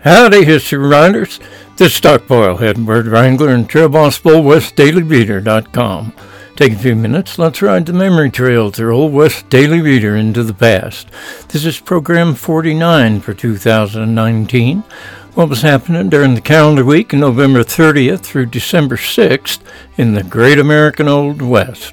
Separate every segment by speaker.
Speaker 1: Howdy, history writers. This is Stock Boilhead, Bird Wrangler, and Trail Boss Bull West Daily Reader.com. Take a few minutes, let's ride the memory trail through Old West Daily Reader into the past. This is program 49 for 2019. What was happening during the calendar week of November 30th through December 6th in the Great American Old West.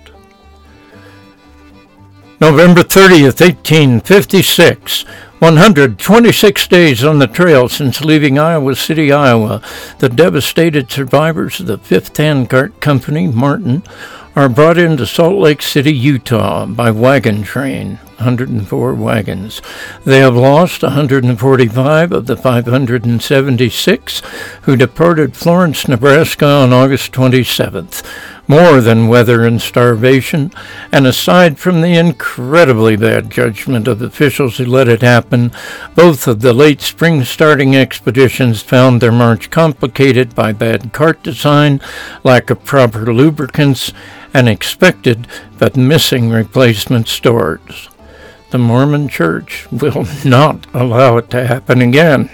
Speaker 1: November 30th, 1856. 126 days on the trail since leaving Iowa City, Iowa. The devastated survivors of the 5th Handcart Company, Martin, are brought into Salt Lake City, Utah by wagon train, 104 wagons. They have lost 145 of the 576 who departed Florence, Nebraska on August 27th. More than weather and starvation, and aside from the incredibly bad judgment of officials who let it happen, both of the late spring starting expeditions found their march complicated by bad cart design, lack of proper lubricants, and expected but missing replacement stores. The Mormon Church will not allow it to happen again.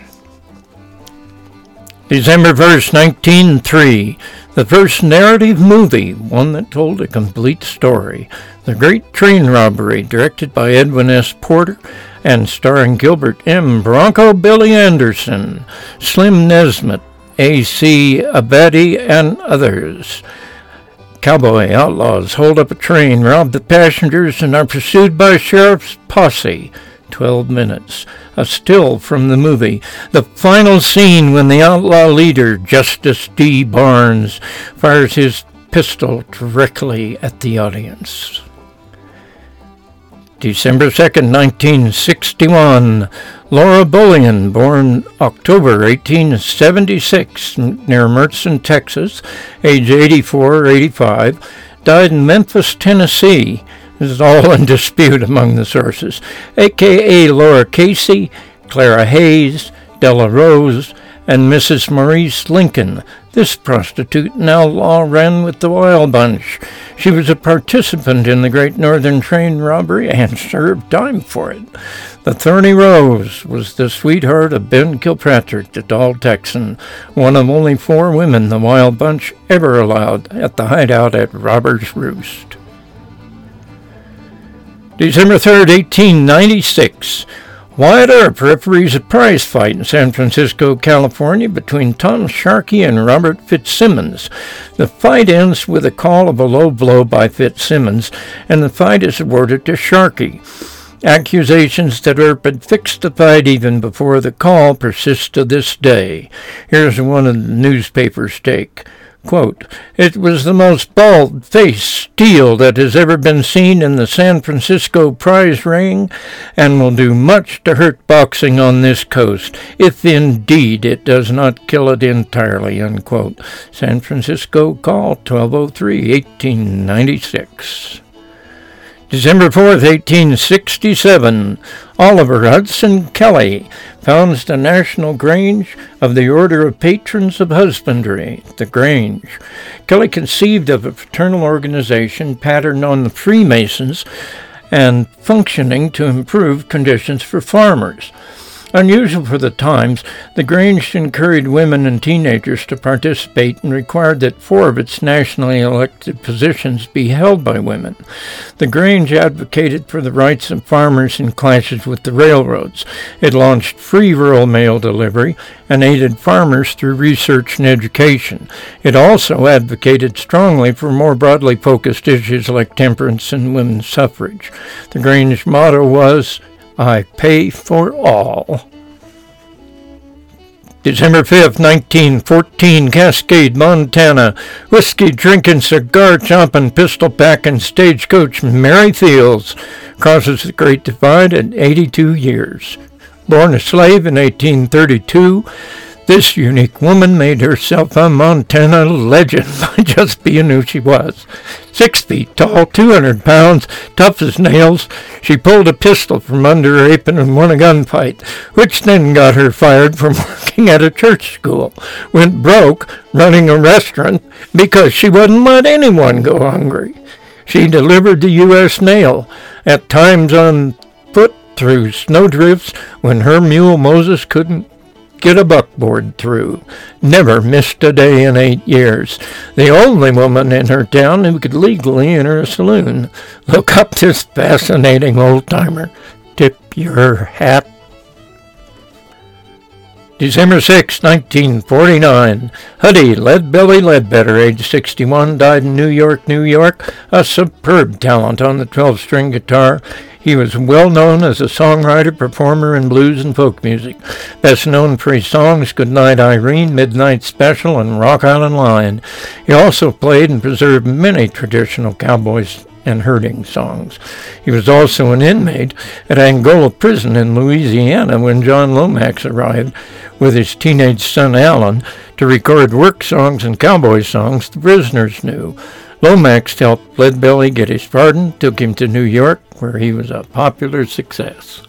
Speaker 1: December 1st, 1903. The first narrative movie, one that told a complete story. The Great Train Robbery, directed by Edwin S. Porter and starring Gilbert M. Bronco Billy Anderson, Slim Nesmith, A.C. Abadi, and others. Cowboy outlaws hold up a train, rob the passengers, and are pursued by a sheriff's posse. 12 minutes. A still from the movie. The final scene when the outlaw leader, Justice D. Barnes, fires his pistol directly at the audience. December 2nd, 1961. Laura Bullion, born October 1876, near Mertzon, Texas, age 84 or 85, died in Memphis, Tennessee. This is all in dispute among the sources. A.K.A. Laura Casey, Clara Hayes, Della Rose, and Mrs. Maurice Lincoln. This prostitute and outlaw ran with the Wild Bunch. She was a participant in the Great Northern Train Robbery and served time for it. The Thorny Rose was the sweetheart of Ben Kilpatrick, the tall Texan, one of only 4 women the Wild Bunch ever allowed at the hideout at Robber's Roost. December 3rd, 1896. Wyatt Earp referees a prize fight in San Francisco, California between Tom Sharkey and Robert Fitzsimmons. The fight ends with a call of a low blow by Fitzsimmons, and the fight is awarded to Sharkey. Accusations that Earp had fixed the fight even before the call persist to this day. Here's one of the newspaper's take. Quote, "It was the most bald-faced steal that has ever been seen in the San Francisco prize ring, and will do much to hurt boxing on this coast, if indeed it does not kill it entirely," unquote. San Francisco Call, 1203, 1896. December 4th, 1867. Oliver Hudson Kelly founds the National Grange of the Order of Patrons of Husbandry, the Grange. Kelly conceived of a fraternal organization patterned on the Freemasons and functioning to improve conditions for farmers. Unusual for the times, the Grange encouraged women and teenagers to participate and required that 4 of its nationally elected positions be held by women. The Grange advocated for the rights of farmers in clashes with the railroads. It launched free rural mail delivery and aided farmers through research and education. It also advocated strongly for more broadly focused issues like temperance and women's suffrage. The Grange motto was, "I pay for all." December 5th, 1914, Cascade, Montana. Whiskey-drinking, cigar-chomping, pistol-packing stagecoach Mary Fields crosses the Great Divide at 82 years. Born a slave in 1832, this unique woman made herself a Montana legend by just being who she was. 6 feet tall, 200 pounds, tough as nails, she pulled a pistol from under her apron and won a gunfight, which then got her fired from working at a church school. Went broke running a restaurant because she wouldn't let anyone go hungry. She delivered the U.S. mail, at times on foot through snowdrifts when her mule Moses couldn't get a buckboard through. Never missed a day in 8 years. The only woman in her town who could legally enter a saloon. Look up this fascinating old-timer. Tip your hat. December 6, 1949. Huddy Leadbelly Ledbetter, age 61, died in New York, New York. A superb talent on the 12-string guitar. He was well known as a songwriter, performer in blues and folk music. Best known for his songs Goodnight Irene, Midnight Special, and Rock Island Line. He also played and preserved many traditional cowboys and herding songs. He was also an inmate at Angola Prison in Louisiana when John Lomax arrived with his teenage son Alan to record work songs and cowboy songs the prisoners knew. Lomax helped Leadbelly get his pardon, took him to New York, where he was a popular success.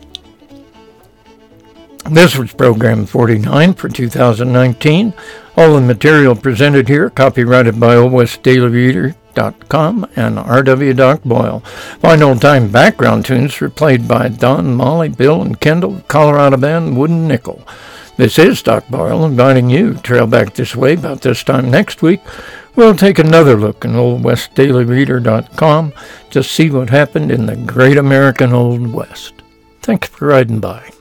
Speaker 1: This was Program 49 for 2019. All the material presented here, copyrighted by OldWestDailyReader.com and R.W. Doc Boyle. Fine old-time background tunes were played by Don, Molly, Bill, and Kendall, Colorado band Wooden Nickel. This is Doc Boyle inviting you to trail back this way about this time next week. We'll take another look in OldWestDailyReader.com to see what happened in the great American Old West. Thank you for riding by.